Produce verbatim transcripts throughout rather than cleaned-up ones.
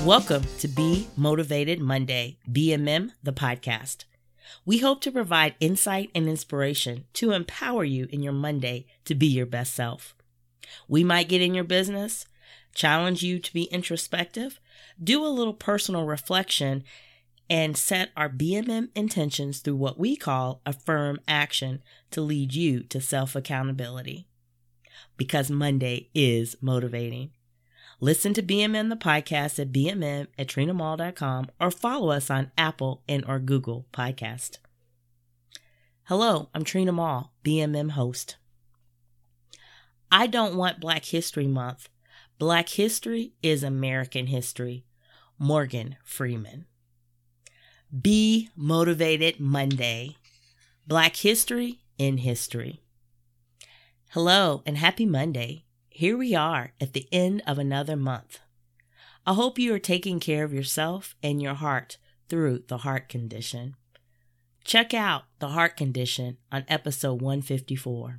Welcome to Be Motivated Monday, B M M, the podcast. We hope to provide insight and inspiration to empower you in your Monday to be your best self. We might get in your business, challenge you to be introspective, do a little personal reflection, and set our B M M intentions through what we call affirm action to lead you to self-accountability. Because Monday is motivating. Listen to B M M the podcast at B M M at Trina Mall dot com or follow us on Apple and or Google Podcast. Hello, I'm Trina Mall, B M M host. I don't want Black History Month. Black history is American history. Morgan Freeman. Be Motivated Monday. Black history in history. Hello and happy Monday. Here we are at the end of another month. I hope you are taking care of yourself and your heart through the heart condition. Check out the heart condition on episode one fifty-four.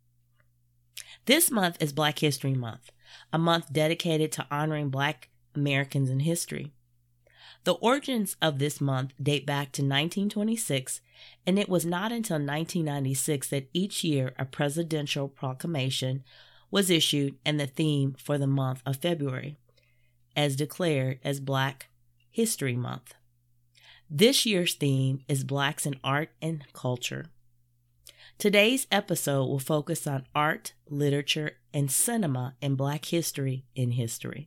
This month is Black History Month, a month dedicated to honoring Black Americans in history. The origins of this month date back to nineteen twenty-six, and it was not until nineteen ninety-six that each year a presidential proclamation was issued and the theme for the month of February, as declared as Black History Month. This year's theme is Blacks in Art and Culture. Today's episode will focus on art, literature, and cinema in Black history in history.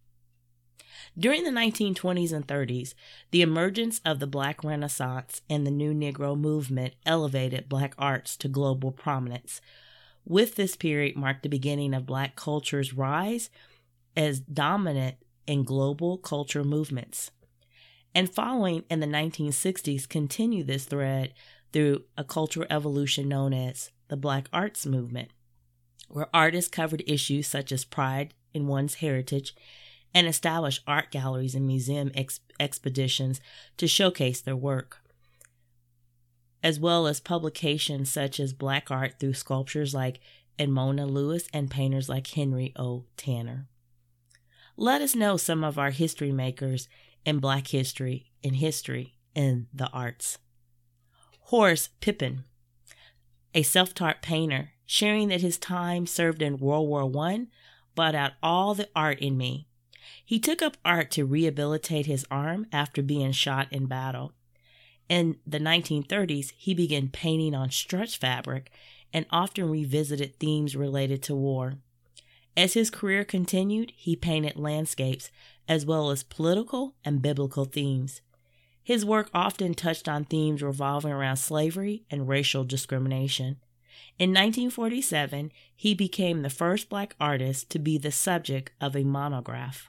During the nineteen twenties and thirties, the emergence of the Black Renaissance and the New Negro movement elevated Black arts to global prominence. With this period marked the beginning of Black culture's rise as dominant in global culture movements. And following in the nineteen sixties continued this thread through a cultural evolution known as the Black Arts Movement, where artists covered issues such as pride in one's heritage and established art galleries and museum ex- expeditions to showcase their work, as well as publications such as Black art through sculptors like Edmona Lewis and painters like Henry O. Tanner. Let us know some of our history makers in Black history and history in the arts. Horace Pippin, a self-taught painter, sharing that his time served in World War One brought out all the art in me. He took up art to rehabilitate his arm after being shot in battle. In the nineteen thirties, he began painting on stretch fabric and often revisited themes related to war. As his career continued, he painted landscapes as well as political and biblical themes. His work often touched on themes revolving around slavery and racial discrimination. In nineteen forty-seven, he became the first Black artist to be the subject of a monograph.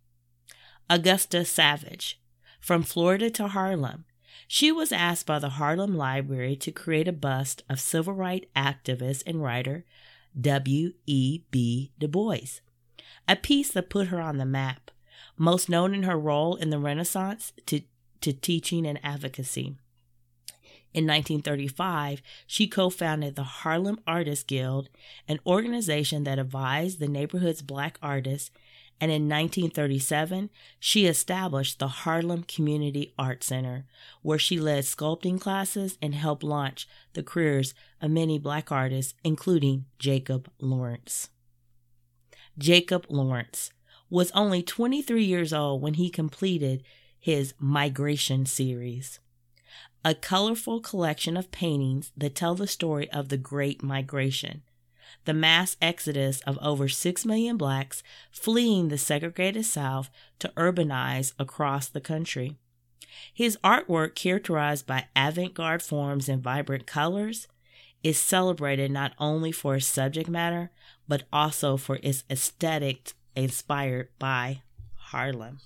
Augusta Savage, from Florida to Harlem. She was asked by the Harlem Library to create a bust of civil rights activist and writer W E B Du Bois, a piece that put her on the map, most known in her role in the Renaissance to, to teaching and advocacy. In nineteen thirty-five, she co-founded the Harlem Artists Guild, an organization that advised the neighborhood's Black artists, and in nineteen thirty-seven, she established the Harlem Community Art Center, where she led sculpting classes and helped launch the careers of many Black artists, including Jacob Lawrence. Jacob Lawrence was only twenty-three years old when he completed his Migration series, a colorful collection of paintings that tell the story of the Great Migration, the mass exodus of over six million Blacks fleeing the segregated South to urbanize across the country. His artwork, characterized by avant-garde forms and vibrant colors, is celebrated not only for its subject matter, but also for its aesthetic inspired by Harlem.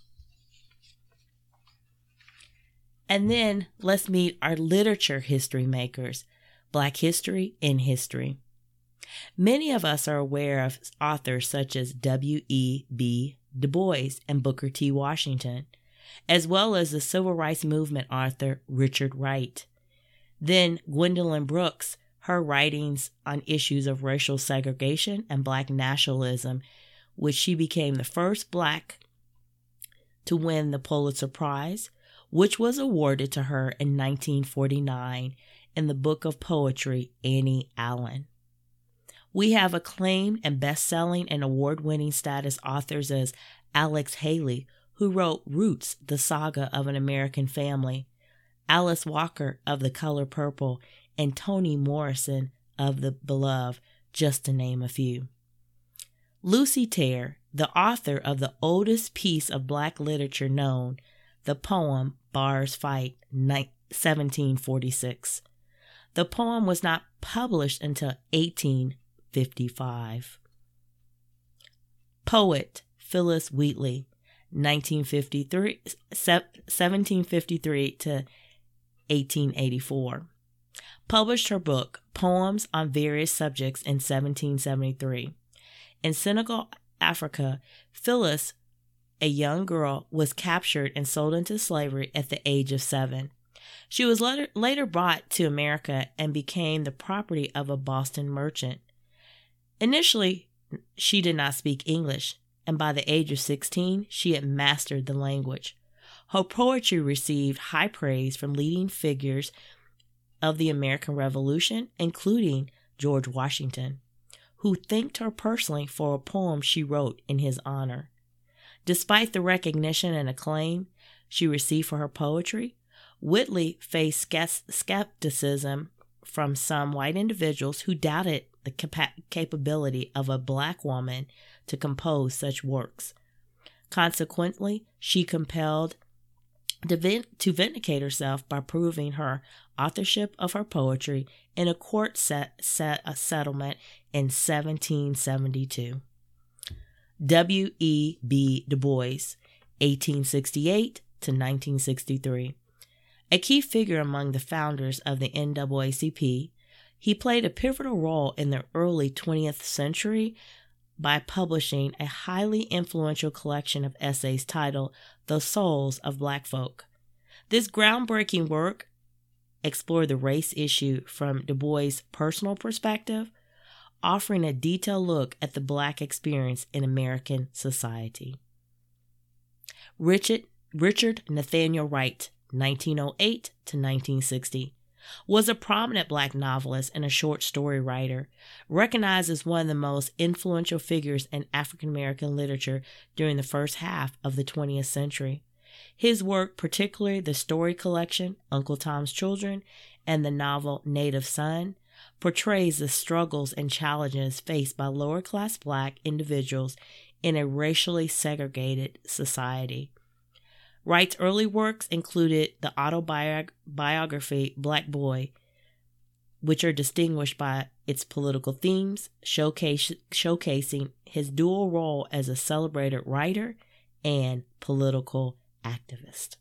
And then let's meet our literature history makers, Black history in history. Many of us are aware of authors such as W E B Du Bois and Booker T. Washington, as well as the civil rights movement author Richard Wright. Then Gwendolyn Brooks, her writings on issues of racial segregation and Black nationalism, which she became the first Black to win the Pulitzer Prize, which was awarded to her in nineteen forty-nine in the book of poetry Annie Allen. We have acclaimed and best-selling and award-winning status authors as Alex Haley, who wrote Roots, the Saga of an American Family, Alice Walker of The Color Purple, and Toni Morrison of The Beloved, just to name a few. Lucy Terre, the author of the oldest piece of Black literature known, the poem Bars Fight, seventeen forty-six. The poem was not published until eighteen fifty-five. Poet Phillis Wheatley, nineteen fifty-three, seventeen fifty-three to eighteen eighty-four. Published her book, Poems on Various Subjects, in seventeen seventy-three. In Senegal, Africa, Phillis, a young girl, was captured and sold into slavery at the age of seven. She was later, later brought to America and became the property of a Boston merchant. Initially, she did not speak English, and by the age of sixteen, she had mastered the language. Her poetry received high praise from leading figures of the American Revolution, including George Washington, who thanked her personally for a poem she wrote in his honor. Despite the recognition and acclaim she received for her poetry, Wheatley faced skepticism from some white individuals who doubted the capa- capability of a Black woman to compose such works. Consequently, she compelled to, vin- to vindicate herself by proving her authorship of her poetry in a court set, set a settlement in seventeen seventy-two. W E B Du Bois, eighteen sixty-eight to nineteen sixty-three. A key figure among the founders of the N double A C P, he played a pivotal role in the early twentieth century by publishing a highly influential collection of essays titled The Souls of Black Folk. This groundbreaking work explored the race issue from Du Bois' personal perspective, offering a detailed look at the Black experience in American society. Richard, Richard Nathaniel Wright, nineteen oh eight to nineteen sixty, was a prominent Black novelist and a short story writer, recognized as one of the most influential figures in African American literature during the first half of the twentieth century. His work, particularly the story collection Uncle Tom's Children and the novel Native Son, portrays the struggles and challenges faced by lower-class Black individuals in a racially segregated society. Wright's early works included the autobiography Black Boy, which are distinguished by its political themes, showcase, showcasing his dual role as a celebrated writer and political activist.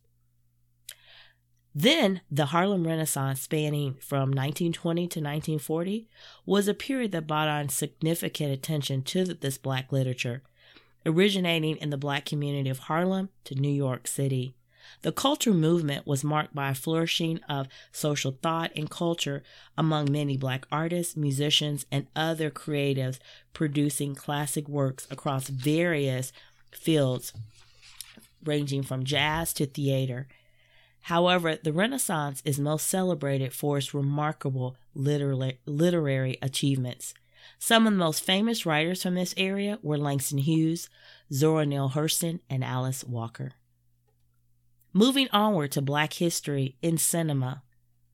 Then, the Harlem Renaissance, spanning from nineteen twenty to nineteen forty, was a period that brought on significant attention to this Black literature, originating in the Black community of Harlem to New York City. The culture movement was marked by a flourishing of social thought and culture among many Black artists, musicians, and other creatives producing classic works across various fields, ranging from jazz to theater. However, the Renaissance is most celebrated for its remarkable literary, literary achievements. Some of the most famous writers from this area were Langston Hughes, Zora Neale Hurston, and Alice Walker. Moving onward to Black history in cinema,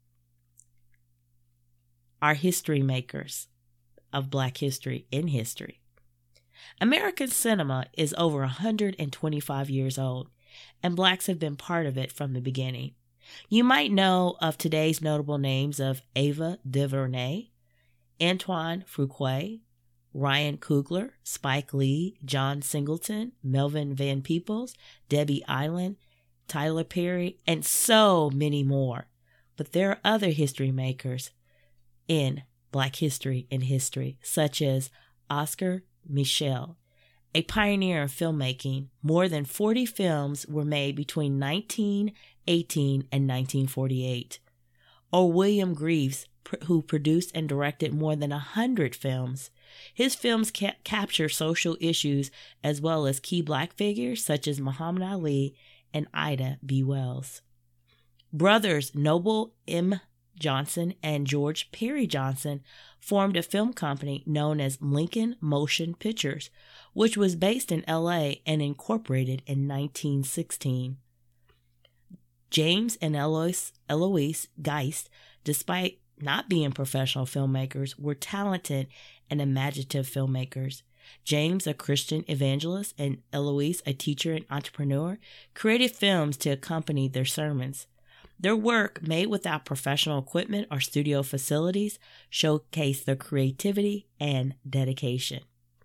our history makers of Black history in history. American cinema is over one hundred twenty-five years old, and Blacks have been part of it from the beginning. You might know of today's notable names of Ava DuVernay, Antoine Fuqua, Ryan Coogler, Spike Lee, John Singleton, Melvin Van Peebles, Debbie Allen, Tyler Perry, and so many more. But there are other history makers in Black history and history, such as Oscar Micheaux, a pioneer in filmmaking. More than forty films were made between nineteen eighteen and nineteen forty-eight. Or William Greaves, who produced and directed more than one hundred films, His films ca- capture social issues as well as key black figures such as Muhammad Ali and Ida B. Wells. Brothers Noble M. Johnson and George Perry Johnson formed a film company known as Lincoln Motion Pictures, which was based in L A and incorporated in nineteen sixteen. James and Eloise, Eloise Geist, despite not being professional filmmakers, were talented and imaginative filmmakers. James, a Christian evangelist, and Eloise, a teacher and entrepreneur, created films to accompany their sermons. Their work, made without professional equipment or studio facilities, showcased their creativity and dedication.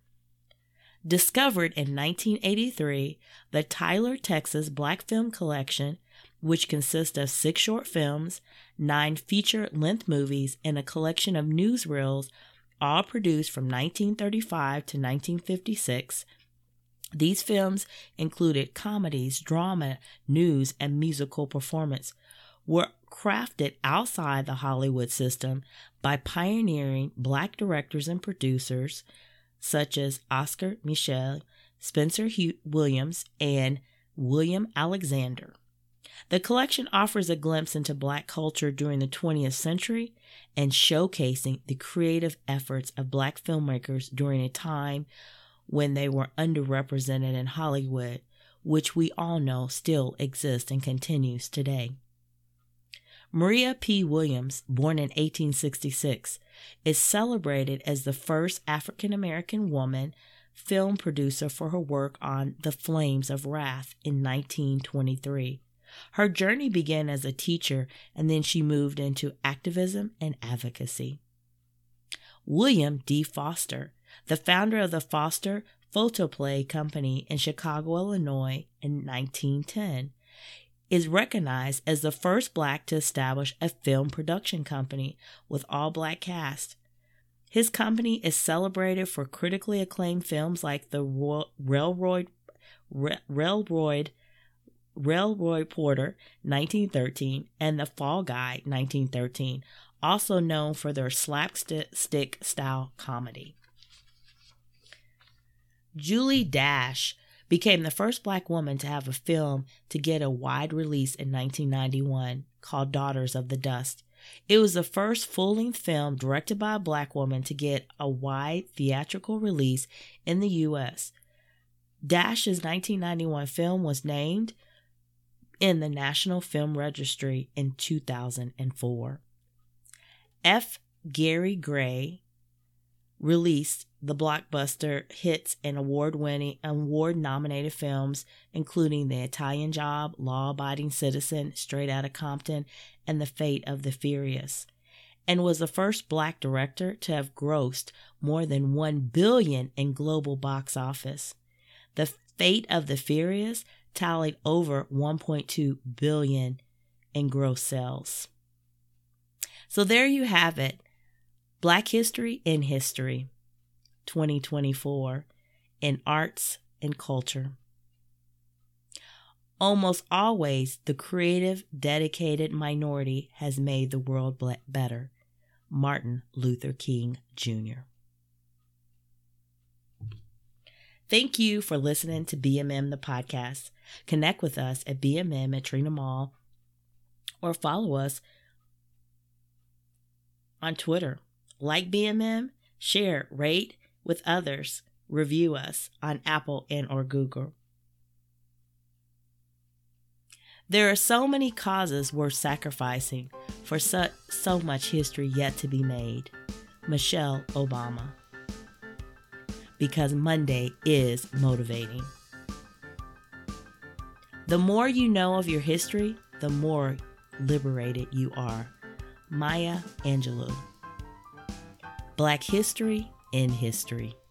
Discovered in nineteen eighty-three, the Tyler, Texas Black Film Collection, which consists of six short films, nine feature-length movies, and a collection of newsreels, all produced from nineteen thirty-five to nineteen fifty-six. These films included comedies, drama, news, and musical performance, were crafted outside the Hollywood system by pioneering Black directors and producers such as Oscar Micheaux, Spencer Hugh Williams, and William Alexander. The collection offers a glimpse into Black culture during the twentieth century and showcasing the creative efforts of Black filmmakers during a time when they were underrepresented in Hollywood, which we all know still exists and continues today. Maria P. Williams, born in eighteen sixty-six, is celebrated as the first African-American woman film producer for her work on The Flames of Wrath in nineteen twenty-three. Her journey began as a teacher, and then she moved into activism and advocacy. William D. Foster, the founder of the Foster Photoplay Company in Chicago, Illinois in nineteen ten, is recognized as the first Black to establish a film production company with all-Black cast. His company is celebrated for critically acclaimed films like The Railroad, Railroad, Railroad Porter, nineteen thirteen, and The Fall Guy, nineteen thirteen, also known for their slapstick-style comedy. Julie Dash became the first Black woman to have a film to get a wide release in nineteen ninety-one, called Daughters of the Dust. It was the first full-length film directed by a Black woman to get a wide theatrical release in the U S. Dash's nineteen ninety-one film was named in the National Film Registry in two thousand four. F. Gary Gray released the blockbuster hits and award-winning, award-nominated films, including The Italian Job, Law-Abiding Citizen, Straight Outta Compton, and The Fate of the Furious, and was the first Black director to have grossed more than one billion dollars in global box office. The Fate of the Furious tallied over one point two billion dollars in gross sales. So there you have it. Black History in History, twenty twenty-four, in arts and culture. Almost always, the creative, dedicated minority has made the world better. Martin Luther King Junior Thank you for listening to B M M the podcast. Connect with us at B M M at Trina Mall or follow us on Twitter. Like B M M, share, rate with others, review us on Apple and or Google. There are so many causes worth sacrificing for so, so much history yet to be made. Michelle Obama. Because Monday is motivating. The more you know of your history, the more liberated you are. Maya Angelou. Black History in History.